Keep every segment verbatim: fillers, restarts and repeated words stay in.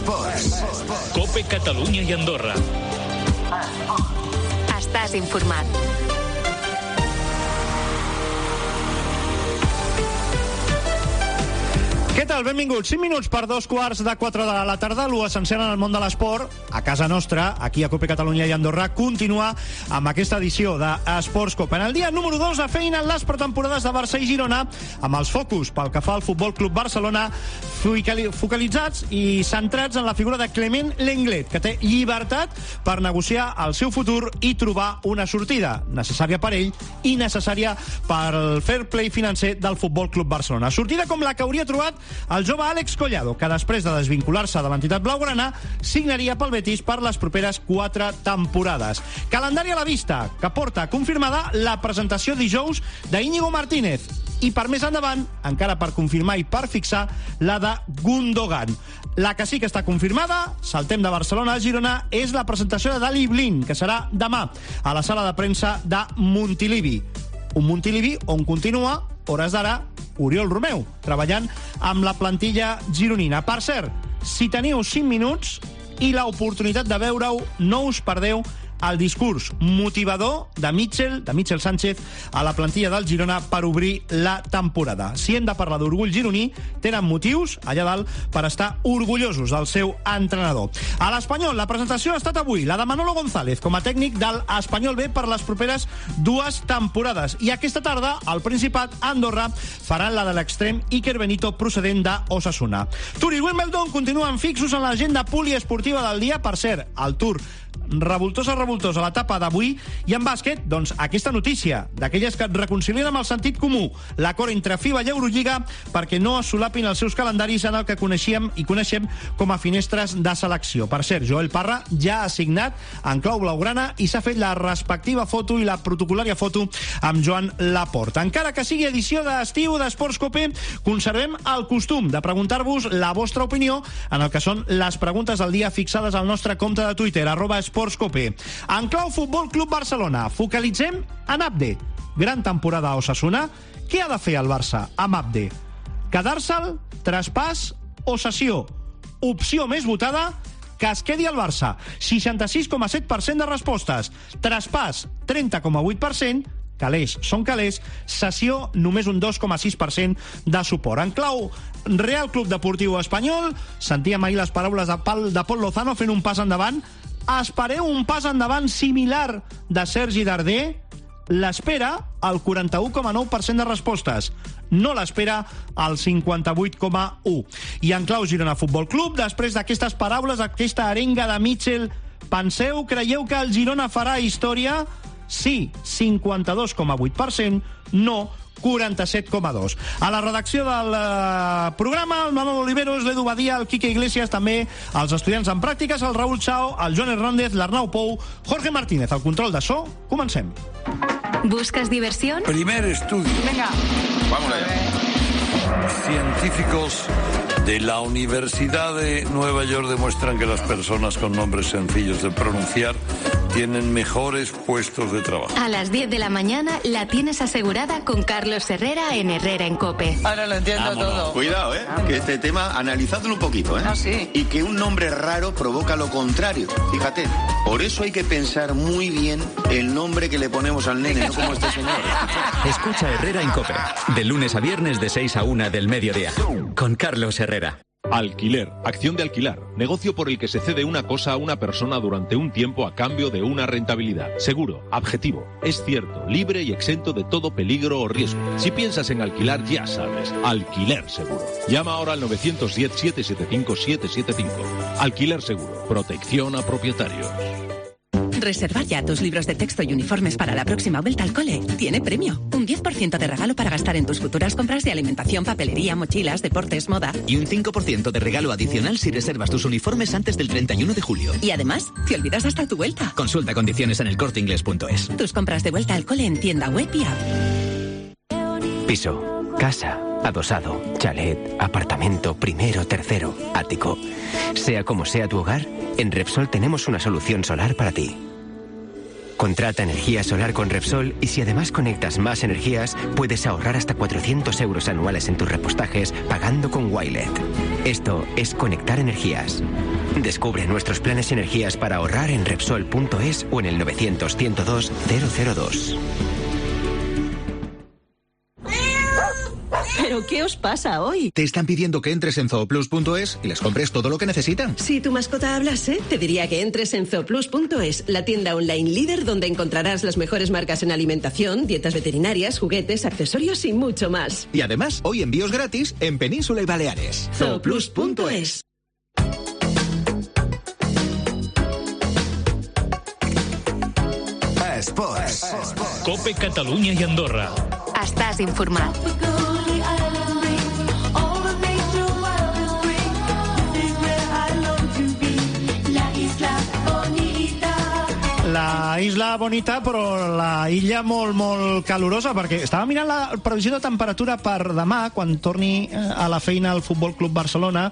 Esports. COPE Catalunya i Andorra. Estàs informat. Què tal? Benvinguts. cinc minuts per dos quarts de quatre de la tarda. L'u essencial en el món de l'esport, a casa nostra, aquí a COPE Catalunya i Andorra, continua amb aquesta edició d'Esports COPE. En el dia número dos de feina en les pretemporades de Barça i Girona, amb els focus pel que fa al Futbol Club Barcelona focalitzats i centrats en la figura de Clement Lenglet, que té llibertat per negociar el seu futur i trobar una sortida necessària per ell i necessària pel fair play financer del Futbol Club Barcelona. Sortida com la que hauria trobat el jove Àlex Collado, que després de desvincular-se de l'entitat blaugrana signaria pel Betis per les properes quatre temporades. Calendari a la vista, que porta confirmada la presentació dijous d'Íñigo Martínez i per més endavant, encara per confirmar i per fixar, la de Gundogan. La que sí que està confirmada, saltem de Barcelona a Girona, és la presentació de Daley Blind, que serà demà a la sala de premsa de Montilivi. Un Montilivi on continua, hores d'ara, Oriol Romeu, treballant amb la plantilla gironina. Per cert, si teniu cinc minuts i l'oportunitat de veure-ho, no us perdeu el discurs motivador de Mitchell, de Mitchell Sánchez, a la plantilla del Girona per obrir la temporada. Si hem de parlar d'orgull gironí, tenen motius, allà dalt, per estar orgullosos del seu entrenador. A l'Espanyol, la presentació ha estat avui, la de Manolo González, com a tècnic del Espanyol B per les properes dues temporades. I aquesta tarda, al Principat, a Andorra, faran la de l'extrem Iker Benito, procedent d'Osasuna. Tour i Wimbledon continuen fixos en l'agenda poliesportiva del dia. Per cert, el Tour revoltosa, revoltosa l'etapa d'avui. I en bàsquet, doncs, aquesta notícia d'aquelles que et reconcilien amb el sentit comú, l'acord entre FIBA i Eurolliga perquè no es solapin els seus calendaris en el que coneixíem i coneixem com a finestres de selecció. Per cert, Joel Parra ja ha signat en clau blaugrana i s'ha fet la respectiva foto i la protocolària foto amb Joan Laporta. Encara que sigui edició d'estiu d'Esports COPE, conservem el costum de preguntar-vos la vostra opinió en el que són les preguntes del dia fixades al nostre compte de Twitter, arroba Esports COPE. En clau Futbol Club Barcelona, focalitzem en Abde. Gran temporada a Osasuna. Què ha de fer el Barça amb Abde? Quedar-se'l, traspàs o cessió? Opció més votada, que es quedi al Barça. seixanta-sis coma set per cent de respostes. Traspàs, trenta coma vuit per cent. Calés són calés. Cessió, només un dos coma sis per cent de suport. En clau Real Club Deportiu Espanyol, sentíem ahir les paraules de Pol, de Pol Lozano fent un pas endavant. Espereu un pas endavant similar de Sergi Darder? L'espera el quaranta-u coma nou per cent de respostes. No l'espera el cinquanta-vuit coma u. I en clau Girona Futbol Club, després d'aquestes paraules, aquesta arenga de Mitchell, penseu, creieu que el Girona farà història? Sí, cinquanta-dos coma vuit per cent. No, quaranta-set coma dos. A la redacció del eh, programa, el Manolo Oliveros, l'Edu Badia, el Quique Iglesias, també els estudiants en pràctiques, el Raúl Chao, el Joan Hernández, l'Arnau Pou, Jorge Martínez, el control de so. Comencem. ¿Buscas diversión? Primer estudio. Venga. Vamos allá. Científicos de la Universidad de Nueva York demuestran que las personas con nombres sencillos de pronunciar tienen mejores puestos de trabajo. A las diez de la mañana la tienes asegurada con Carlos Herrera en Herrera en COPE. Ahora lo entiendo Vámonos. todo. Cuidado, ¿eh? Que este tema, analizadlo un poquito, ¿eh? Ah, sí. Y que un nombre raro provoca lo contrario. Fíjate. Por eso hay que pensar muy bien el nombre que le ponemos al nene, no como este señor. Escucha Herrera en COPE. De lunes a viernes de seis a una del mediodía. Con Carlos Herrera. Alquiler, acción de alquilar, negocio por el que se cede una cosa a una persona durante un tiempo a cambio de una rentabilidad. Seguro, objetivo, es cierto, libre y exento de todo peligro o riesgo. Si piensas en alquilar, ya sabes, Alquiler Seguro. Llama ahora al nueve uno cero, siete siete cinco, siete siete cinco. Alquiler Seguro, protección a propietarios. Reservar ya tus libros de texto y uniformes para la próxima vuelta al cole tiene premio. Un diez por ciento de regalo para gastar en tus futuras compras de alimentación, papelería, mochilas, deportes, moda. Y un cinco por ciento de regalo adicional si reservas tus uniformes antes del treinta y uno de julio. Y además, te olvidas hasta tu vuelta. Consulta condiciones en el corte inglés punto es. Tus compras de vuelta al cole en tienda web y app. Piso, casa, adosado, chalet, apartamento, primero, tercero, ático. Sea como sea tu hogar, en Repsol tenemos una solución solar para ti. Contrata energía solar con Repsol y si además conectas más energías, puedes ahorrar hasta cuatrocientos euros anuales en tus repostajes pagando con Wilet. Esto es conectar energías. Descubre nuestros planes energías para ahorrar en Repsol punto es o en el novecientos, ciento dos, cero cero dos. ¿Pero qué os pasa hoy? Te están pidiendo que entres en zooplus punto es y les compres todo lo que necesitan. Si tu mascota hablase, te diría que entres en zooplus punto es, la tienda online líder donde encontrarás las mejores marcas en alimentación, dietas veterinarias, juguetes, accesorios y mucho más. Y además, hoy envíos gratis en Península y Baleares. zooplus punto es. Esports. Cope Catalunya i Andorra. Estàs informat. La isla bonita, però la illa molt, molt calorosa, perquè estava mirant la previsió de temperatura per demà, quan torni a la feina al Futbol Club Barcelona,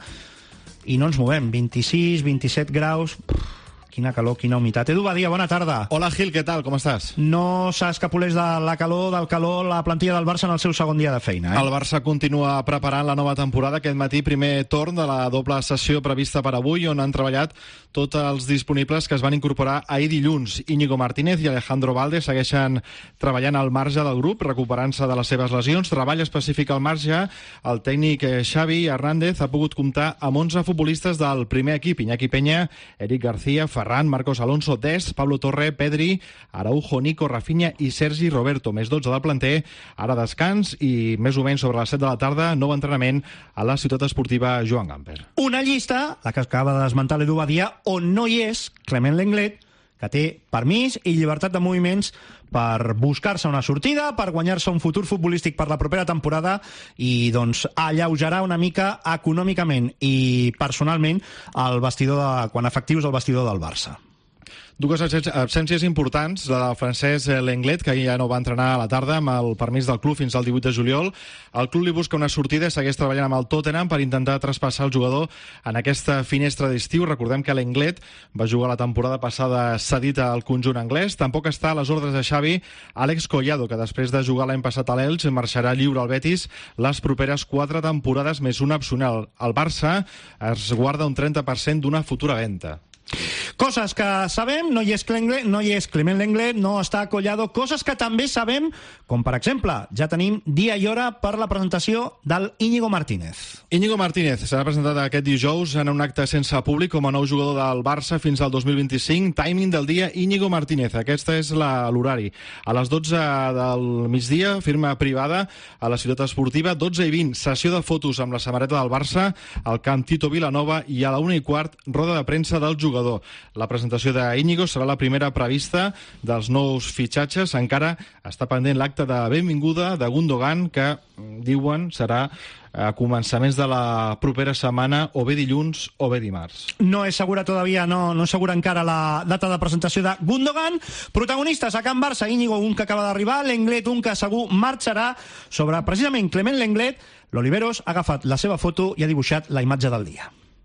i no ens movem, vint-i-sis, vint-i-set graus... Quina calor, quina humitat. Edu Badia, bona tarda. Hola, Gil, què tal? Com estàs? No s'escapoleix de la calor, del calor, la plantilla del Barça en el seu segon dia de feina. Eh? El Barça continua preparant la nova temporada. Aquest matí, primer torn de la doble sessió prevista per avui, on han treballat tots els disponibles que es van incorporar ahir dilluns. Íñigo Martínez i Alejandro Valde segueixen treballant al marge del grup, recuperant-se de les seves lesions. Treball específic al marge. El tècnic Xavi Hernández ha pogut comptar amb onze futbolistes del primer equip. Iñaki Peña, Eric García, Ferran, Marcos Alonso, Dest, Pablo Torre, Pedri, Araujo, Nico, Rafinha i Sergi Roberto, més dotze del planter. Ara descans i més o menys sobre les set de la tarda, nou entrenament a la ciutat esportiva Joan Gamper. Una llista, la que acaba de desmentar l'Edu Badia, on no hi és Clement Lenglet, que té permís i llibertat de moviments per buscar-se una sortida, per guanyar-se un futur futbolístic per la propera temporada i doncs alleugerar una mica econòmicament i personalment el vestidor de, quan efectius el vestidor del Barça. Dues absències importants, la del francès Lenglet, que ja no va entrenar a la tarda amb el permís del club fins al divuit de juliol. El club li busca una sortida i segueix treballant amb el Tottenham per intentar traspassar el jugador en aquesta finestra d'estiu. Recordem que Lenglet va jugar la temporada passada cedit al conjunt anglès. Tampoc està a les ordres de Xavi Àlex Collado, que després de jugar l'any passat a l'Elx marxarà lliure al Betis les properes quatre temporades més una opcional. El Barça es guarda un trenta per cent d'una futura venda. Coses que sabem, no hi és Lenglet, no hi és Clement Lenglet, no està Collado. Coses que també sabem, com per exemple, ja tenim dia i hora per la presentació del Íñigo Martínez. Íñigo Martínez serà presentat aquest dijous en un acte sense públic com a nou jugador del Barça fins al dos mil vint-i-cinc. Timing del dia, Íñigo Martínez. Aquesta és l'horari. A les dotze del migdia, firma privada a la ciutat esportiva. dotze i vint, sessió de fotos amb la samarreta del Barça al camp Tito Vilanova i a la una i quart, roda de premsa del jugador. La presentació d'Íñigo serà la primera prevista dels nous fitxatges. Encara està pendent l'acte de benvinguda de Gundogan, que diuen serà a començaments de la propera setmana, o bé dilluns o bé dimarts. No és segura todavía, no, no és segura encara la data de presentació de Gundogan. Protagonistes a Can Barça, Íñigo, un que acaba d'arribar, Lenglet, un que segur marxarà. Sobre precisament Clement Lenglet, l'Oliveros ha agafat la seva foto i ha dibuixat la imatge del dia.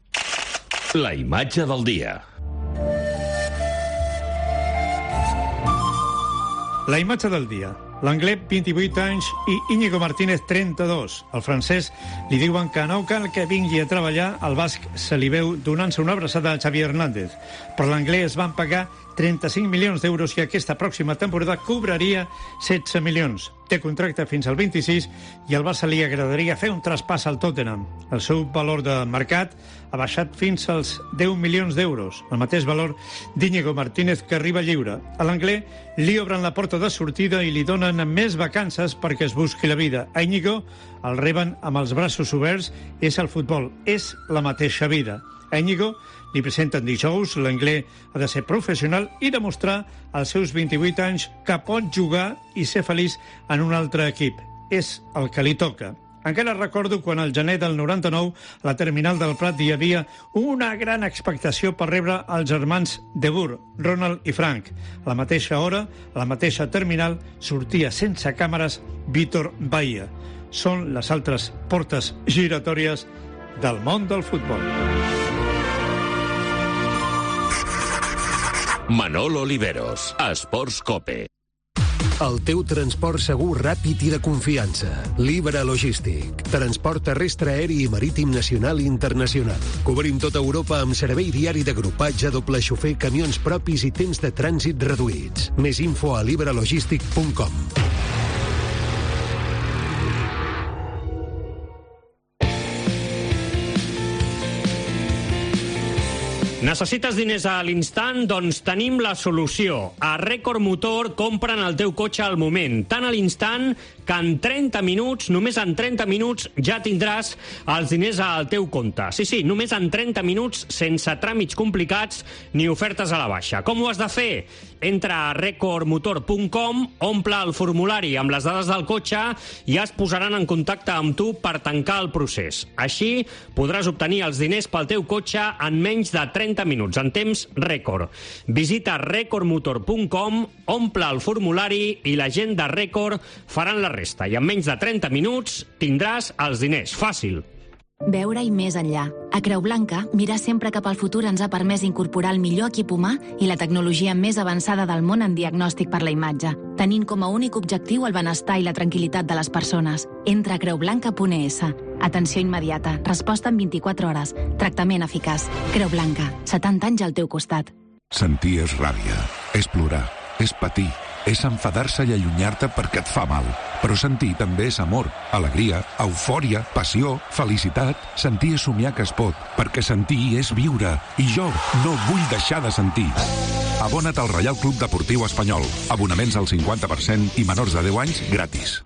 La imatge del dia. La imatge del dia. L'Anglès, vint-i-vuit anys, i Íñigo Martínez, trenta-dos. El francès li diuen que no cal que vingui a treballar. El basc se li veu donant-se una abraçada a Xavi Hernández. Per l'Anglès van pagar trenta-cinc milions d'euros i aquesta pròxima temporada cobraria setze milions. Té contracte fins al vint-i-sis i al Barça li agradaria fer un traspàs al Tottenham. El seu valor de mercat ha baixat fins als deu milions d'euros, el mateix valor d'Íñigo Martínez, que arriba lliure. A l'Anglès li obren la porta de sortida i li donen més vacances perquè es busqui la vida. A Íñigo el reben amb els braços oberts. És el futbol, és la mateixa vida. A Íñigo li presenten dijous. L'Anglès ha de ser professional i demostrar als seus vint-i-vuit anys que pot jugar i ser feliç en un altre equip. És el que li toca. Encara recordo quan al gener del noranta-nou a la terminal del Prat hi havia una gran expectació per rebre els germans De Boer, Ronald i Frank. A la mateixa hora, a la mateixa terminal, sortia sense càmeres Vítor Baía. Són les altres portes giratòries del món del futbol. Manolo Oliveros, Esports Cope. El teu transport segur, ràpid i de confiança. Libre Logístic. Transport terrestre, aeri i marítim nacional i internacional. Cobrim tota Europa amb servei diari d'agrupatge, doble xofer, camions propis i temps de trànsit reduïts. Més info a libre logístic punt com. Necessites diners a l'instant? Doncs tenim la solució. A Record Motor compren el teu cotxe al moment, tan a l'instant que en trenta minuts, només en trenta minuts, ja tindràs els diners al teu compte. Sí, sí, només en trenta minuts, sense tràmits complicats ni ofertes a la baixa. Com ho has de fer? Entra a record motor punt com, omple el formulari amb les dades del cotxe i es posaran en contacte amb tu per tancar el procés. Així podràs obtenir els diners pel teu cotxe en menys de trenta minuts, en temps rècord. Visita record motor punt com, omple el formulari i la gent de Record faran la resta. I en menys de trenta minuts tindràs els diners. Fàcil. Veure-hi més enllà. A Creu Blanca, mirar sempre cap al futur ens ha permès incorporar el millor equip humà i la tecnologia més avançada del món en diagnòstic per la imatge, tenint com a únic objectiu el benestar i la tranquil·litat de les persones. Entra a creu blanca punt es. Atenció immediata, resposta en vint-i-quatre hores, tractament eficaç. Creu Blanca, setanta anys al teu costat. Sentir és ràbia, és plorar, és patir, és enfadar-se i allunyar-te perquè et fa mal. Però sentir també és amor, alegria, eufòria, passió, felicitat. Sentir és somiar que es pot, perquè sentir és viure. I jo no vull deixar de sentir. Abona't al Reial Club Deportiu Espanyol. Abonaments al cinquanta per cent i menors de deu anys gratis.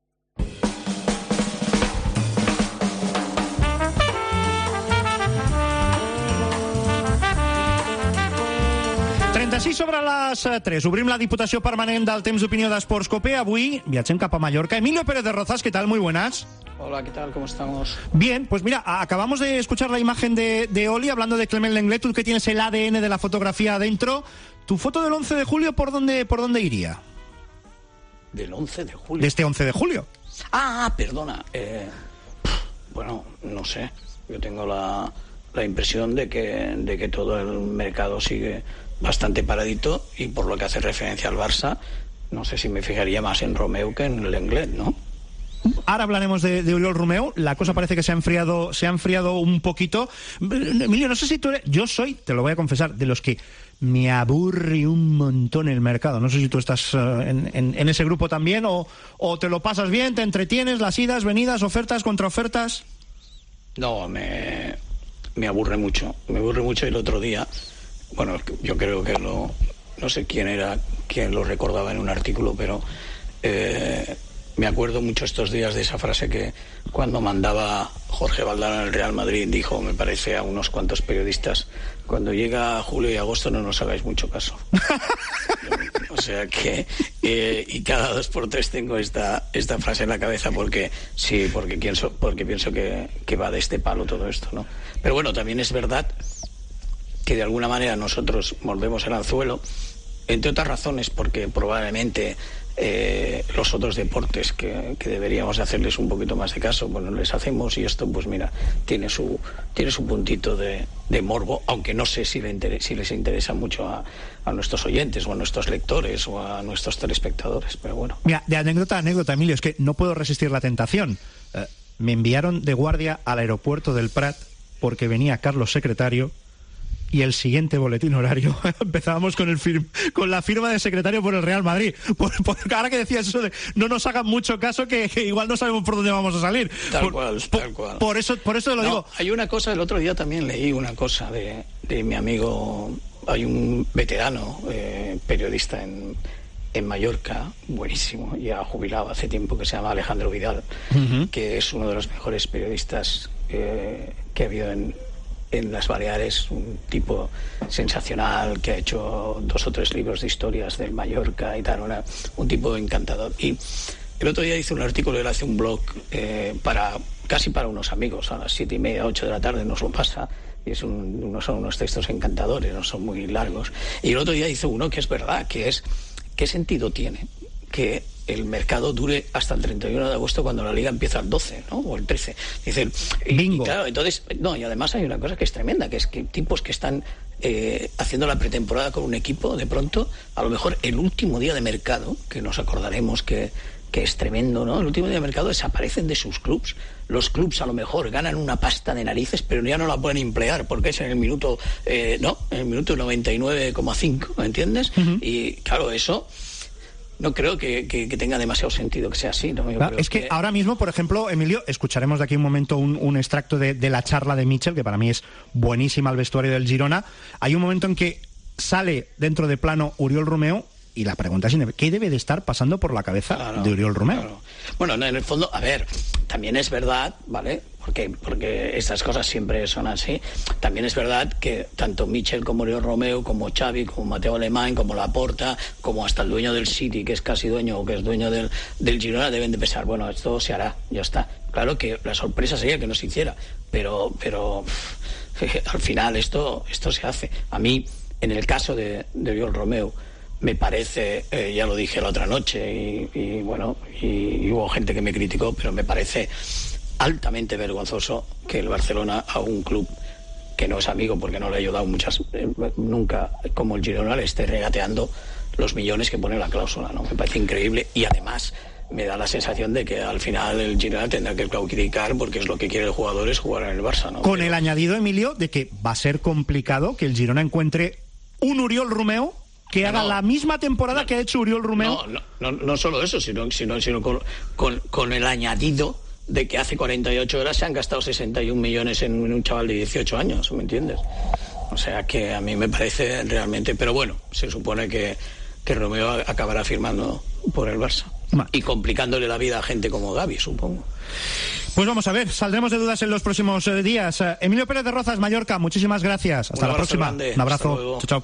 trenta-sis sobre les tres. Obrim la Diputació Permanent del Temps d'Opinió d'Esports Cope. Avui viatgem cap a Mallorca. Emilio Pérez de Rozas, ¿qué tal? Muy buenas. Hola, ¿qué tal? ¿Cómo estamos? Bien, pues mira, acabamos de escuchar la imagen de, de Oli hablando de Clement Lenglet, tú que tienes el A D N de la fotografía adentro. ¿Tu foto del once de julio por dónde, por dónde iría? ¿Del once de julio? De este once de julio. Ah, perdona. Eh, bueno, no sé. Yo tengo la, la impresión de que, de que todo el mercado sigue bastante paradito, y por lo que hace referencia al Barça, no sé si me fijaría más en Romeu que en Lenglet, ¿no? Ahora hablaremos de, de Oriol Romeu. La cosa parece que se ha enfriado, se ha enfriado un poquito. Emilio, no sé si tú eres... Yo soy, te lo voy a confesar, de los que me aburre un montón el mercado. No sé si tú estás uh, en, en, en ese grupo también, o, o te lo pasas bien, te entretienes, las idas, venidas, ofertas, contraofertas. No, me, me aburre mucho. Me aburre mucho. El otro día, bueno, yo creo que lo... No sé quién era, quién lo recordaba en un artículo, pero... Eh, me acuerdo mucho estos días de esa frase que cuando mandaba Jorge Valdano en el Real Madrid dijo, me parece, a unos cuantos periodistas: cuando llega julio y agosto no nos hagáis mucho caso. O sea que, eh, y cada dos por tres tengo esta esta frase en la cabeza porque sí, porque pienso, porque pienso que, que va de este palo todo esto, ¿no? Pero bueno, también es verdad que de alguna manera nosotros mordemos el anzuelo, entre otras razones porque probablemente Eh, los otros deportes que, que deberíamos hacerles un poquito más de caso, bueno, les hacemos, y esto pues mira, tiene su tiene su puntito de, de morbo, aunque no sé si, le interesa, si les interesa mucho a, a nuestros oyentes o a nuestros lectores o a nuestros telespectadores, pero bueno. Mira, de anécdota a anécdota, Emilio, es que no puedo resistir la tentación. Eh, me enviaron de guardia al aeropuerto del Prat porque venía Carlos Secretario, y el siguiente boletín horario empezábamos con el firm, con la firma de secretario por el Real Madrid. Por, por, ahora que decías eso de no nos hagan mucho caso, que, que igual no sabemos por dónde vamos a salir. Tal por, cual, por, tal cual. Por eso, por eso te lo no, digo. Hay una cosa, el otro día también leí una cosa de, de mi amigo, hay un veterano eh, periodista en, en Mallorca, buenísimo, ya jubilado hace tiempo, que se llama Alejandro Vidal, uh-huh. que es uno de los mejores periodistas eh, que ha habido en en las Baleares, un tipo sensacional que ha hecho dos o tres libros de historias del Mallorca y tal, una, un tipo encantador. Y el otro día hice un artículo, él hace un blog eh, para casi para unos amigos, a las siete y media, ocho de la tarde nos lo pasa, y es un, unos, son unos textos encantadores, no son muy largos. Y el otro día hizo uno que es verdad, que es ¿qué sentido tiene que el mercado dure hasta el treinta y uno de agosto, cuando la liga empieza el doce, ¿no? O el trece. Dicen, y, y claro, entonces, no, y además hay una cosa que es tremenda, que es que tipos que están eh, haciendo la pretemporada con un equipo, de pronto, a lo mejor el último día de mercado, que nos acordaremos que, que es tremendo, ¿no? El último día de mercado desaparecen de sus clubs. Los clubs a lo mejor ganan una pasta de narices, pero ya no la pueden emplear, porque es en el minuto, eh, no, en el minuto noventa y nueve coma cinco, ¿me entiendes? Uh-huh. Y claro, eso no creo que, que, que tenga demasiado sentido que sea así, ¿no? Yo claro, creo es que, que ahora mismo, por ejemplo, Emilio, escucharemos de aquí un momento un, un extracto de, de la charla de Mitchell, que para mí es buenísima, al vestuario del Girona. Hay un momento en que sale dentro de plano Oriol Romeu, y la pregunta es, ¿qué debe de estar pasando por la cabeza claro, de Oriol Romeu? Claro. Bueno, no, en el fondo, a ver, también es verdad, ¿vale? Porque, porque estas cosas siempre son así. También es verdad que tanto Mitchell como Oriol Romeu, como Xavi, como Mateo Alemán, como Laporta, como hasta el dueño del City, que es casi dueño o que es dueño del, del Girona, deben de pensar, bueno, esto se hará, ya está. Claro que la sorpresa sería que no se hiciera, pero, pero al final esto, esto se hace. A mí, en el caso de, de Oriol Romeu, me parece, eh, ya lo dije la otra noche, y, y bueno, y, y hubo gente que me criticó, pero me parece altamente vergonzoso que el Barcelona, a un club que no es amigo porque no le ha ayudado muchas eh, nunca, como el Girona, le esté regateando los millones que pone la cláusula, ¿no? Me parece increíble, y además me da la sensación de que al final el Girona tendrá que claudicar, porque es lo que quiere el jugador, es jugar en el Barça, ¿no? Con pero... el añadido, Emilio, de que va a ser complicado que el Girona encuentre un Oriol Romeu que haga no, la misma temporada no, que ha hecho Oriol Romeu. No, no, no, no solo eso, sino, sino, sino con, con, con el añadido de que hace cuarenta y ocho horas se han gastado sesenta y un millones en, en un chaval de dieciocho años, ¿me entiendes? O sea que a mí me parece realmente... Pero bueno, se supone que, que Romeu acabará firmando por el Barça. Ma. Y complicándole la vida a gente como Gavi, supongo. Pues vamos a ver, saldremos de dudas en los próximos eh, días. Eh, Emilio Pérez de Rozas, Mallorca, muchísimas gracias. Hasta la próxima. Grande. Un abrazo. Chao, chao.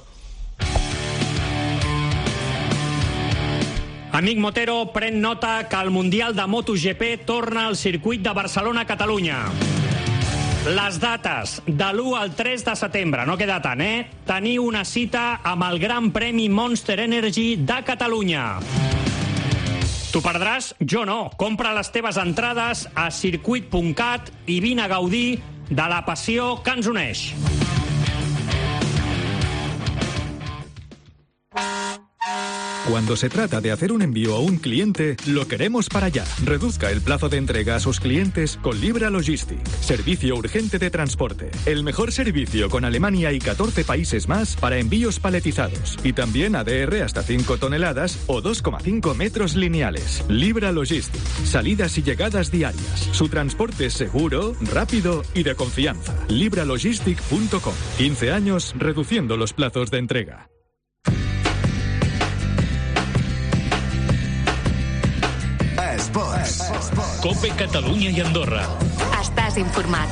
Amic Motero, pren nota que el Mundial de MotoGP torna al circuit de Barcelona-Catalunya. Les dates, de l'u al tres de setembre, no queda tant, eh? Teniu una cita amb el Gran Premi Monster Energy de Catalunya. T'ho perdràs? Jo no. Compra les teves entrades a circuit punt cat i vine a gaudir de la passió que ens uneix. Cuando se trata de hacer un envío a un cliente, lo queremos para allá. Reduzca el plazo de entrega a sus clientes con Libra Logistic. Servicio urgente de transporte. El mejor servicio con Alemania y catorce países más para envíos paletizados. Y también A D R hasta cinco toneladas o dos coma cinco metros lineales. Libra Logistic. Salidas y llegadas diarias. Su transporte es seguro, rápido y de confianza. Libra Logistic punto com. quince años reduciendo los plazos de entrega. Esports. Cope Catalunya i Andorra. Estàs informat.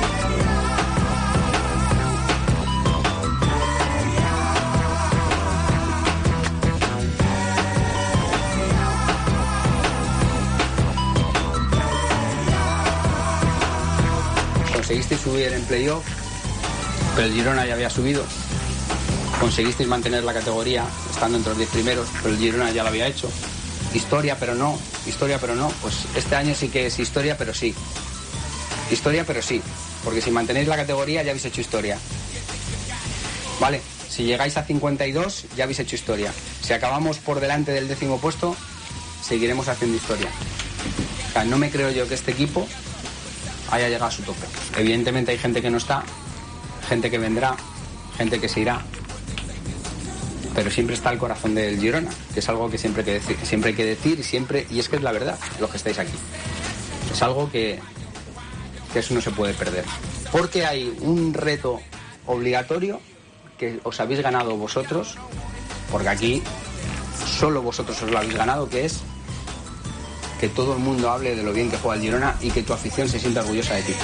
Conseguisteis subir en playoff, pero el Girona ya había subido. Conseguisteis mantener la categoría estando entre los diez primeros, pero el Girona ya lo había hecho. Historia, pero no. Historia, pero no. Pues este año sí que es historia, pero sí. Historia, pero sí. Porque si mantenéis la categoría ya habéis hecho historia. Vale. Si llegáis a cincuenta y dos ya habéis hecho historia. Si acabamos por delante del décimo puesto, seguiremos haciendo historia. O sea, no me creo yo que este equipo haya llegado a su tope. Evidentemente hay gente que no está, gente que vendrá, gente que se irá. Pero siempre está el corazón del Girona, que es algo que siempre hay que decir, siempre hay que decir y siempre, y es que es la verdad, los que estáis aquí. Es algo que, que eso no se puede perder. Porque hay un reto obligatorio que os habéis ganado vosotros, porque aquí solo vosotros os lo habéis ganado, que es que todo el mundo hable de lo bien que juega el Girona y que tu afición se sienta orgullosa de ti.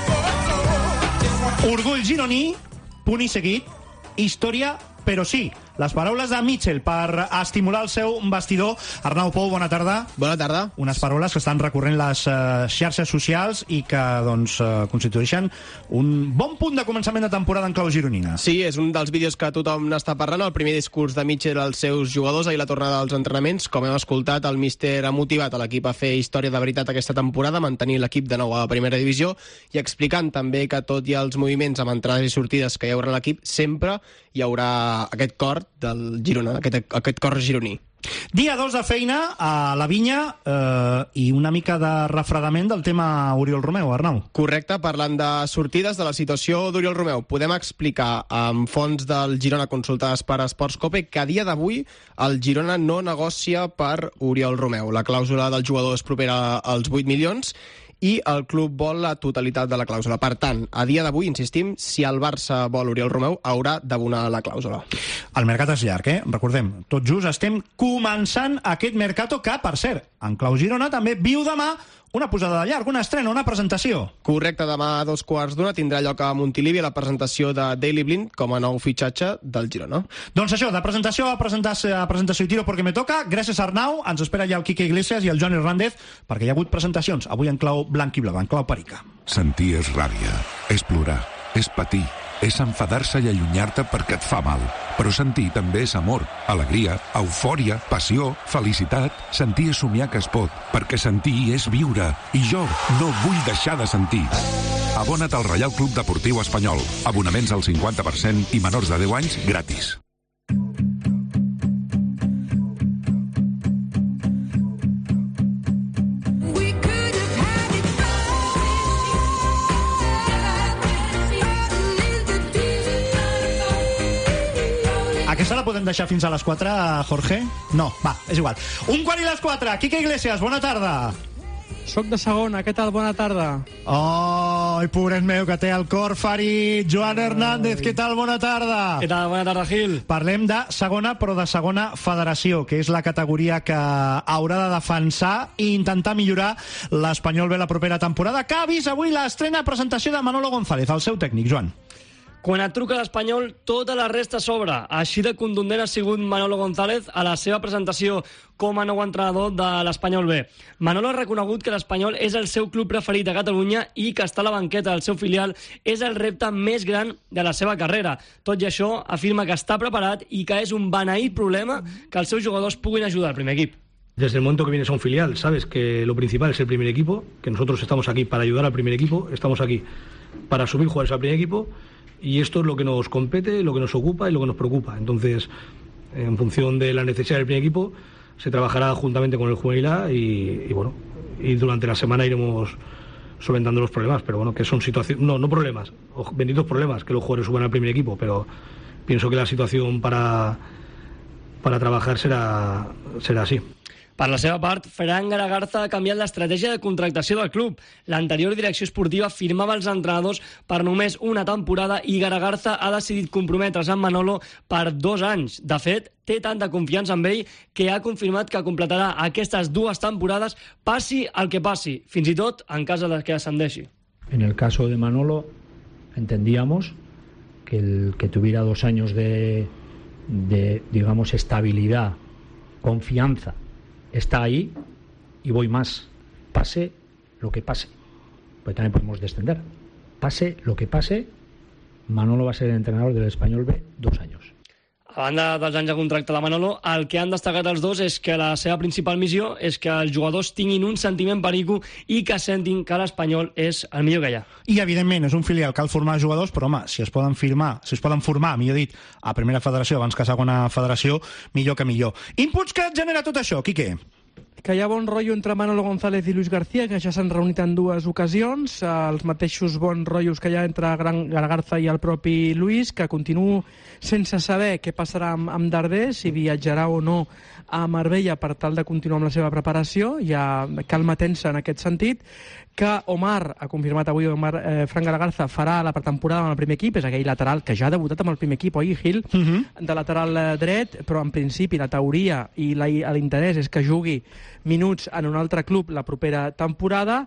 Orgull gironí, punt i seguit, història, però sí. les paraules de Mitchell per estimular el seu vestidor. Arnau Pou, bona tarda. Bona tarda. Unes paraules que estan recorrent les uh, xarxes socials i que doncs, uh, constitueixen un bon punt de començament de temporada en clau gironina. Sí, és un dels vídeos que tothom n'està parlant, el primer discurs de Mitchell als seus jugadors, ahir la tornada als entrenaments. Com hem escoltat, el míster ha motivat a l'equip a fer història de veritat aquesta temporada, mantenir l'equip de nou a la primera divisió i explicant també que tot i els moviments amb entrades i sortides que hi haurà a l'equip, sempre hi haurà aquest cor del Girona, aquest, aquest cor gironí. Dia dos de feina a la Vinya eh, i una mica de refredament del tema Oriol Romeu, Arnau. Correcte, parlant de sortides, de la situació d'Oriol Romeu. Podem explicar amb fonts del Girona consultades per Esports Cope que a dia d'avui el Girona no negocia per Oriol Romeu. La clàusula del jugador és propera als vuit milions i el club vol la totalitat de la clàusula. Per tant, a dia d'avui, insistim, si el Barça vol Oriol Romeu, haurà d'abonar la clàusula. El mercat és llarg, eh? Recordem, tot just estem començant aquest mercato que, per cert, en clau Girona també viu demà una posada de llarg, una estrena, una presentació. Correcte, demà a dos quarts d'una tindrà lloc a Montilivi la presentació de Daley Blind com a nou fitxatge del Girona. Doncs això, de presentació a presentació, a presentació i tiro perquè me toca. Gràcies, Arnau. Ens espera ja el Quique Iglesias i el Joan Hernández perquè hi ha hagut presentacions, avui en clau blanc i blau, en clau perica. Sentir és ràbia, és plorar, és patir, és enfadar-se i allunyar-te perquè et fa mal. Però sentir també és amor, alegria, eufòria, passió, felicitat. Sentir és somiar que es pot, perquè sentir és viure. I jo no vull deixar de sentir. Abona't al Reial Club Deportiu Espanyol. Abonaments al cinquanta per cent i menors de deu anys gratis. Aquesta la podem deixar fins a les quatre, Jorge? No, va, és igual. Un quart i les quatre. Quique Iglesias, bona tarda. Soc de segona, què tal? Bona tarda. Oh, pobret meu, que té el cor ferit. Joan Hernández, què tal? Bona tarda. Què tal? Bona tarda, Gil. Parlem de segona, però de segona federació, que és la categoria que haurà de defensar i intentar millorar l'Espanyol B la propera temporada, que ha vist avui l'estrena presentació de Manolo González, el seu tècnic, Joan. Quan et truca l'Espanyol, tota la resta s'obre. Així de contundent ha sigut Manolo González a la seva presentació com a nou entrenador de l'Espanyol B. Manolo ha reconegut que l'Espanyol és el seu club preferit a Catalunya i que estar a la banqueta del seu filial és el repte més gran de la seva carrera. Tot i això, afirma que està preparat i que és un beneït problema que els seus jugadors puguin ajudar al primer equip. Desde el momento que vienes a un filial, sabes que lo principal es el primer equipo, que nosotros estamos aquí para ayudar al primer equipo, estamos aquí para subir jugadores al primer equipo. Y esto es lo que nos compete, lo que nos ocupa y lo que nos preocupa. Entonces, en función de la necesidad del primer equipo, se trabajará juntamente con el juvenil A y, y bueno, y durante la semana iremos solventando los problemas. Pero bueno, que son situaciones, no, no problemas, benditos problemas que los jugadores suban al primer equipo, pero pienso que la situación para, para trabajar será, será así. Per la seva part, Fran Garagarza ha canviat l'estratègia de contractació del club. L'anterior direcció esportiva firmava els entrenadors per només una temporada i Garagarza ha decidit comprometre's amb Manolo per dos anys. De fet, té tanta confiança en ell que ha confirmat que completarà aquestes dues temporades passi el que passi, fins i tot en cas de que ascendeixi. En el caso de Manolo, entendíamos que, el, que tuviera dos años de, de, digamos, estabilidad, confianza. Está ahí y voy más. Pase lo que pase. Pues también podemos descender. Pase lo que pase, Manolo va a ser el entrenador del Espanyol B dos años. A banda dels anys de contracte de Manolo, el que han destacat els dos és que la seva principal missió és que els jugadors tinguin un sentiment perico i que sentin que l'Espanyol és el millor que hi ha. I, evidentment, és un filial, cal formar jugadors, però, home, si es poden firmar, si es poden formar, millor dit, a primera federació abans que a segona federació, millor que millor. Inputs que et genera tot això, Quique? Que hi ha bon rotllo entre Manolo González i Luis García, que ja s'han reunit en dues ocasions, els mateixos bons rotllos que hi ha entre Garagarza i el propi Luis, que continuo sense saber què passarà amb, amb Darder, si viatjarà o no a Marbella per tal de continuar amb la seva preparació. Hi ha calma tensa en aquest sentit, que Omar, ha confirmat avui Omar, eh, Fran Garagarza farà la pretemporada amb el primer equip, és aquell lateral que ja ha debutat amb el primer equip, oi, Gil? Uh -huh. De lateral dret, però en principi la teoria i l'interès és que jugui minuts en un altre club la propera temporada,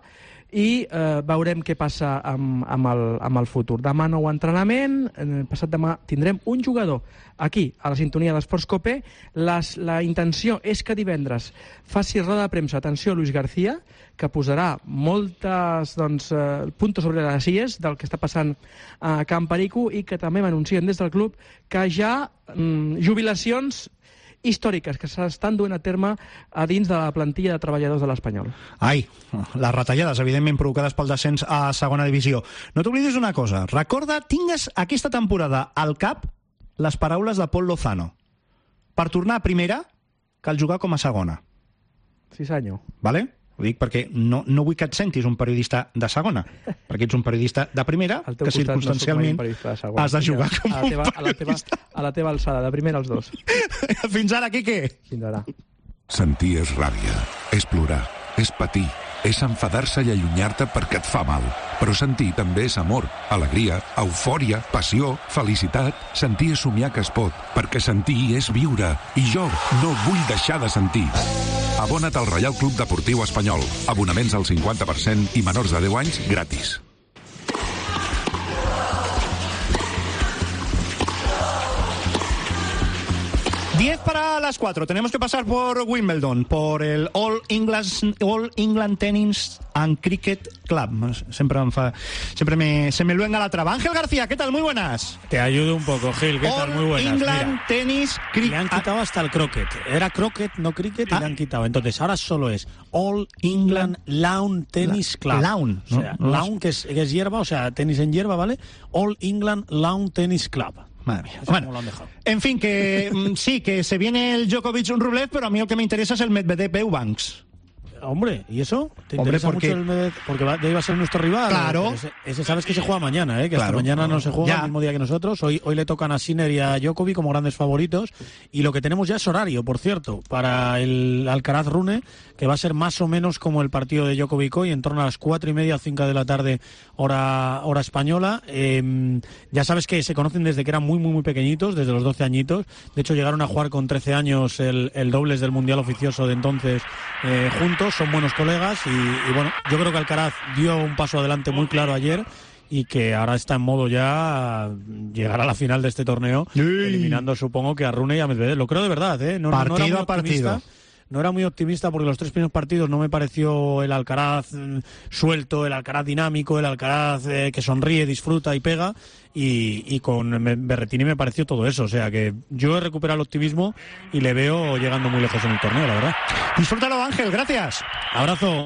i eh, veurem què passa amb, amb, el, amb el futur. Demà nou entrenament, eh, passat demà tindrem un jugador aquí, a la sintonia d'Esports Cope. Les, la intenció és que divendres faci roda de premsa, atenció, Luis García, que posarà moltes doncs, eh, puntos sobre les illes del que està passant a Camp Perico i que també m'anuncien des del club que hi ha mm, jubilacions històriques que s'estan duent a terme a dins de la plantilla de treballadors de l'Espanyol. Ai, les retallades, evidentment provocades pel descens a segona divisió. No t'oblidis una cosa, recorda, tingues aquesta temporada al cap les paraules de Pol Lozano. Per tornar a primera, cal jugar com a segona. Sí, senyor. Vale? Ho dic perquè no, no vull que et sentis un periodista de segona, perquè ets un periodista de primera que circumstancialment no de has de jugar com a teva, un periodista. A la, teva, a la teva alçada, de primera els dos. Fins ara, Quique. Fins ara. Sentir és ràbia, és plorar, és patir, és enfadar-se i allunyar-te perquè et fa mal. Però sentir també és amor, alegria, eufòria, passió, felicitat. Sentir és somiar que es pot, perquè sentir és viure. I jo no vull deixar de sentir. Abona't al Reial Club Deportiu Espanyol. Abonaments al cinquanta per cent i menors de deu anys gratis. diez para las cuatro. Tenemos que pasar por Wimbledon, por el All England, All England Tennis and Cricket Club. Siempre, me, fa, siempre me, se me luenga la traba. Ángel García, ¿qué tal? Muy buenas. Te ayudo un poco, Gil. ¿Qué All tal? Muy buenas. England Mira, Tennis Cricket. le han quitado hasta el croquet. Era croquet, no cricket, y Ah. le han quitado. Entonces, ahora solo es All England Lawn Tennis Club. Lawn, O sea, no, no lawn, que es, que es hierba, o sea, tenis en hierba, ¿vale? All England Lawn Tennis Club. Madre mía. Eso Bueno, como lo han dejado. en fin, que mm, sí, que se viene el Djokovic un Rublev, pero a mí lo que me interesa es el Medvedev Eubanks. Hombre, ¿y eso? ¿Te Hombre, interesa porque- mucho el Medvedev? Porque va, ya iba a ser nuestro rival. Claro. Ese, ese sabes que se juega mañana, ¿eh? Que Claro. hasta mañana no se juega Ya. el mismo día que nosotros. Hoy, hoy le tocan a Sinner y a Djokovic como grandes favoritos. Y lo que tenemos ya es horario, por cierto, para el Alcaraz Rune, que va a ser más o menos como el partido de Djokovic hoy, en torno a las cuatro y media o cinco de la tarde, hora, hora española. Eh, ya sabes que se conocen desde que eran muy, muy, muy pequeñitos, desde los doce añitos. De hecho, llegaron a jugar con trece años el, el dobles del Mundial oficioso de entonces eh, juntos. Son buenos colegas y, y bueno, yo creo que Alcaraz dio un paso adelante muy claro ayer y que ahora está en modo ya llegar a la final de este torneo, eliminando supongo que a Rune y a Medvedev. Lo creo de verdad, ¿eh? No, no- no era Partido muy a partido. optimista. No era muy optimista porque los tres primeros partidos no me pareció el Alcaraz mm, suelto, el Alcaraz dinámico, el Alcaraz eh, que sonríe, disfruta y pega. Y, y con Me- Berrettini me pareció todo eso. O sea que yo he recuperado el optimismo y le veo llegando muy lejos en el torneo, la verdad. Disfrútalo, Ángel, gracias. Abrazo.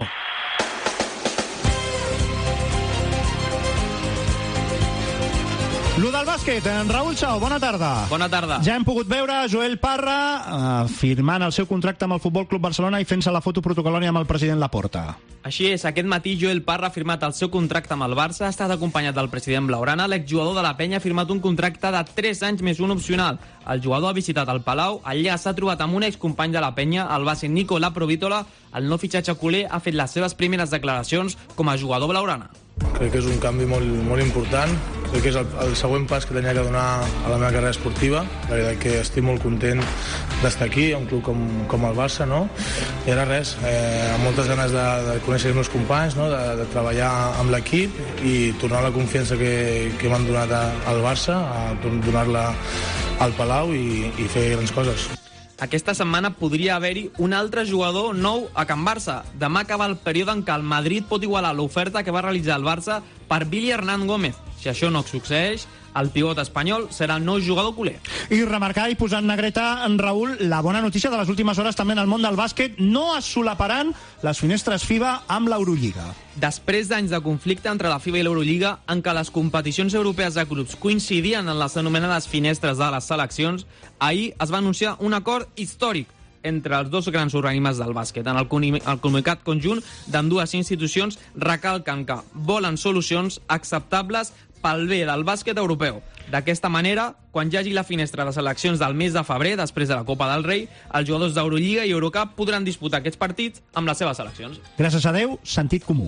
Lo del bàsquet, en Raül Chao, bona tarda. Bona tarda. Ja hem pogut veure Joel Parra eh, firmant el seu contracte amb el Futbol Club Barcelona i fent-se la foto protocolòria amb el president Laporta. Així és, aquest matí Joel Parra ha firmat el seu contracte amb el Barça, ha estat acompanyat del president Blaugrana. L'exjugador de la Penya ha firmat un contracte de tres anys més un opcional. El jugador ha visitat el Palau, allà s'ha trobat amb un excompany de la Penya, el base Nicola Provítola. El nou fitxatge culer ha fet les seves primeres declaracions com a jugador blaugrana. Crec que és un canvi molt, molt important. Crec que és el, el següent pas que tenia que donar a la meva carrera esportiva. La veritat que estic molt content d'estar aquí, a un club com, com el Barça, no? I ara res, eh, amb moltes ganes de, de conèixer els meus companys, no? de, de treballar amb l'equip i tornar la confiança que, que m'han donat a, al Barça, a donar-la al Palau i, i fer grans coses. Aquesta setmana podria haver-hi un altre jugador nou a Can Barça. Demà acaba el període en què el Madrid pot igualar l'oferta que va realitzar el Barça per Billy Hernán Gómez. Si això no succeeix, el pivot espanyol serà el nou jugador culer. I remarcar i posar en negreta, en Raül, la bona notícia de les últimes hores també en el món del bàsquet. No es solaparan les finestres FIBA amb l'Eurolliga. Després d'anys de conflicte entre la FIBA i l'Eurolliga, en què les competicions europees de clubs coincidien en les anomenades finestres de les seleccions, ahir es va anunciar un acord històric entre els dos grans organismes del bàsquet. En el, el comunicat conjunt d'ambdues institucions recalquen que volen solucions acceptables pel bé del bàsquet europeu. D'aquesta manera, quan hi hagi la finestra de seleccions del mes de febrer, després de la Copa del Rei, els jugadors d'Eurolliga i Eurocup podran disputar aquests partits amb les seves seleccions. Gràcies a Déu, sentit comú.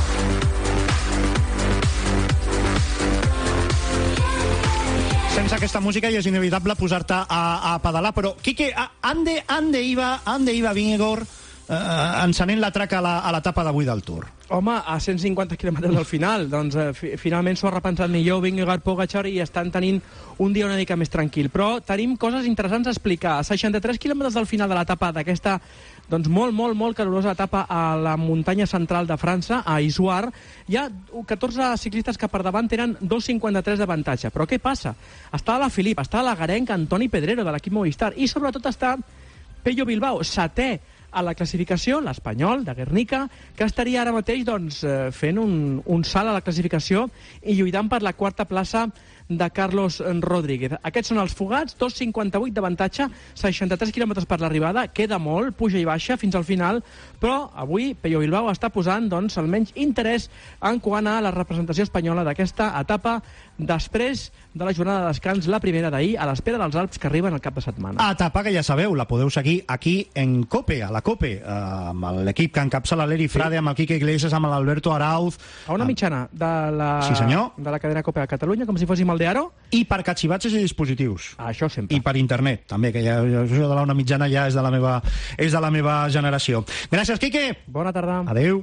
Sense aquesta aquesta música i és inevitable posar-te a, a pedalar, però Quique, ande, ande iba, ande iba Vingegaard eh, encenent la traca a la, a l'etapa d'avui del Tour? Home, a cent cinquanta quilòmetres del final, doncs eh, fi, finalment s'ho ha repensat millor Vingegaard, Pogačar, i estan tenint un dia una mica més tranquil. Però tenim coses interessants a explicar. A seixanta-tres quilòmetres del final de l'etapa d'aquesta doncs molt, molt, molt calorosa etapa a la muntanya central de França, a Issoire, hi ha catorze ciclistes que per davant tenen dos cinquanta-tres d'avantatge. Però què passa? Està la Filip, està la Garenc, Antoni Pedrero, de l'equip Movistar, i sobretot està Pello Bilbao, setè a la classificació, l'Espanyol, de Guernica, que estaria ara mateix doncs, fent un, un salt a la classificació i lluitant per la quarta plaça de Carlos Rodríguez. Aquests són els fugats, dos cinquanta-vuit d'avantatge, seixanta-tres quilòmetres per l'arribada, queda molt, puja i baixa fins al final, però avui Pello Bilbao està posant doncs, almenys interès en quant a la representació espanyola d'aquesta etapa després de la jornada de descans, la primera d'ahir, a l'espera dels Alps que arriben al cap de setmana. Etapa que ja sabeu, la podeu seguir aquí en COPE, a la COPE, eh, amb l'equip que encapçala l'Eri Frade, amb el Quique Iglesias, amb l'Alberto Arauz. A una mitjana de la, sí, senyor. de la cadena COPE a Catalunya, com si fóssim el d'Aro. I per catxivatges i dispositius. Això sempre. I per internet, també, que ja, això de la una mitjana ja és de la meva, és de la meva generació. Gràcies, Quique. Bona tarda. Adéu.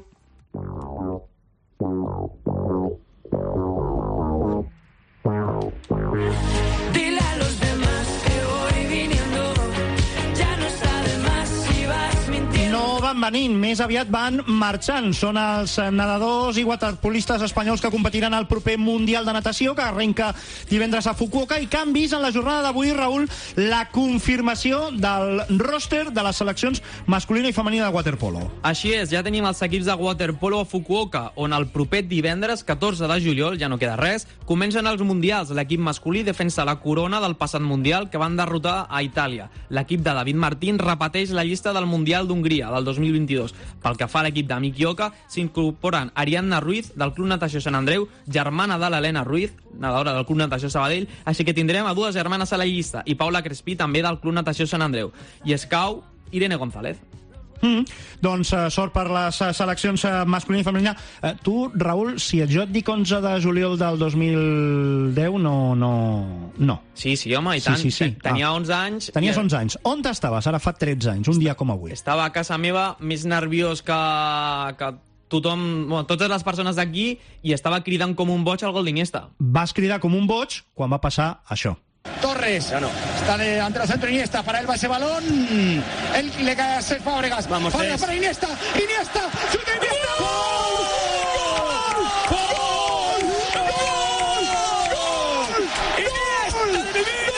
Dile a los demás que voy viniendo, ya no sabe más si vas mintiendo. No van venint, més aviat van marxant. Són els nedadors i waterpolistes espanyols que competiran al proper Mundial de Natació, que arrenca divendres a Fukuoka, i que han vist en la jornada d'avui, Raül, la confirmació del roster de les seleccions masculina i femenina de waterpolo. Així és, ja tenim els equips de waterpolo a Fukuoka, on el proper divendres, catorze de juliol, ja no queda res, comencen els mundials. L'equip masculí defensa la corona del passat mundial que van derrotar a Itàlia. L'equip de David Martín repeteix la llista del Mundial d'Hongria del dos mil vint-i-dos. Pel que fa a l'equip d'Amic Ioka, s'incorporen Ariadna Ruiz, del Club Natació Sant Andreu, germana de l'Helena Ruiz, nedadora del Club Natació Sabadell, així que tindrem a dues germanes a la llista, i Paula Crespí, també del Club Natació Sant Andreu. I escau, Irene González. Mm, doncs uh, sort per les uh, seleccions uh, masculina i femenina. Uh, tu, Raül, si jo et dic onze de juliol del dos mil deu, no... no, no. Sí, sí, home, i tant. Sí, sí, sí. Tenia ah. onze anys. Tenies i... onze anys. On estaves? Ara fa tretze anys, un dia com avui. Estava a casa meva, més nerviós que... que tothom, bueno, totes les persones d'aquí, i estava cridant com un boig al gol d'Iniesta. Vas cridar com un boig quan va passar això. Torres, no, no. Está de, ante el centro Iniesta, para él va ese balón, él le cae a Cesc Fábregas, vamos para, para Iniesta, Iniesta, ¡chuta Iniesta! ¡Gol! ¡Gol! ¡Gol! ¡Gol! ¡Gol! ¡Iniesta de mi vida!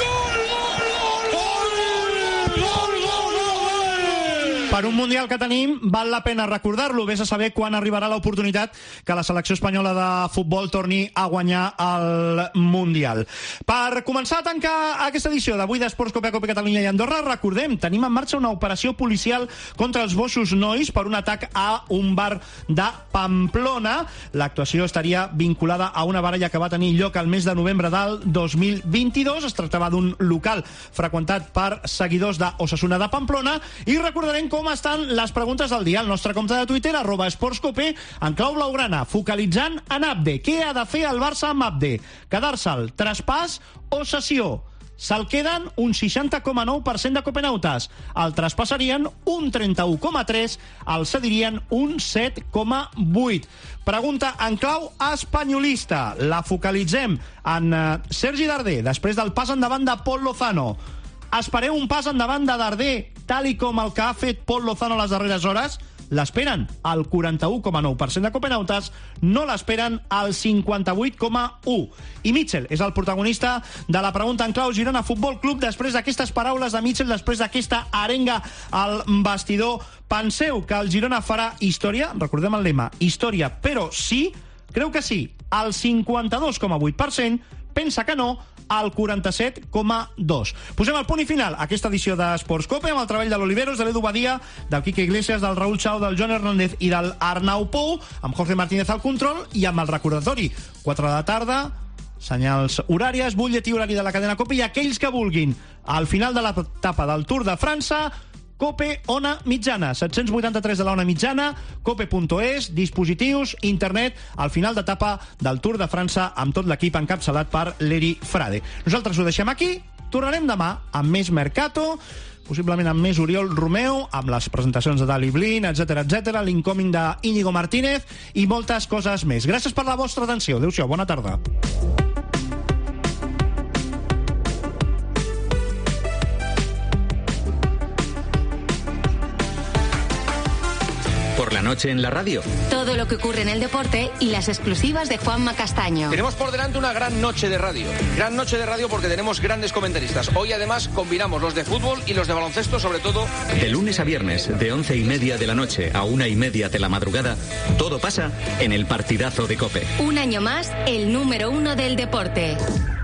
Per un Mundial que tenim, val la pena recordar-lo. Vés a saber quan arribarà l'oportunitat que la selecció espanyola de futbol torni a guanyar el Mundial. Per començar a tancar aquesta edició d'avui d'Esports Cope a Cope Catalunya i Andorra, recordem, tenim en marxa una operació policial contra els Boixos Nois per un atac a un bar de Pamplona. L'actuació estaria vinculada a una baralla que va tenir lloc al mes de novembre del dos mil vint-i-dos. Es tractava d'un local freqüentat per seguidors d'Osasuna de Pamplona, i recordarem com estan les preguntes del dia al nostre compte de Twitter, arroba esportscope, en clau blaugrana, focalitzant en Abde. Què ha de fer el Barça amb Abde? Quedar-se'l, traspàs o cessió? Se'l queden un seixanta coma nou per cent de copenautes, el traspassarien un trenta-u coma tres, el cedirien un set coma vuit. Pregunta en clau espanyolista. La focalitzem en uh, Sergi Darder, després del pas endavant de Pol Lozano. Espereu un pas endavant de Darder, tal i com el que ha fet Pol Lozano les darreres hores? L'esperen al quaranta-u coma nou per cent de copenautes, no l'esperen al cinquanta-vuit coma u. I Mitchell és el protagonista de la pregunta en clau Girona Futbol Club, després d'aquestes paraules de Mitchell, després d'aquesta arenga al vestidor. Penseu que el Girona farà història? Recordem el lema, història, però sí? Creu que sí, al cinquanta-dos coma vuit per cent, pensa que no, al quaranta-set coma dos. Posem el punt i final a aquesta edició d'Esports Cope amb el treball de l'Oliveros, de l'Edu Badia, del Quique Iglesias, del Raúl Chao, del Joan Hernández i del Arnau Pou, amb Jorge Martínez al control i amb el recordatori. quatre de la tarda, senyals horàries, butlletí horari de la cadena COPE, i aquells que vulguin al final de l'etapa del Tour de França Cope Ona Mitjana, set-cents vuitanta-tres de la Ona Mitjana, cope punt es, dispositius, internet, al final d'etapa del Tour de França amb tot l'equip encapçalat per l'Eri Frade. Nosaltres ho deixem aquí, tornarem demà amb més Mercato, possiblement amb més Oriol Romeu, amb les presentacions de Dali Blin, etcètera, etcètera, l'incoming d'Íñigo Martínez i moltes coses més. Gràcies per la vostra atenció. Adéu-siau, bona tarda. Por la noche en la radio. Todo lo que ocurre en el deporte y las exclusivas de Juanma Castaño. Tenemos por delante una gran noche de radio. Gran noche de radio porque tenemos grandes comentaristas. Hoy además combinamos los de fútbol y los de baloncesto, sobre todo. De lunes a viernes, de once y media de la noche a una y media de la madrugada, todo pasa en el partidazo de COPE. Un año más, el número uno del deporte.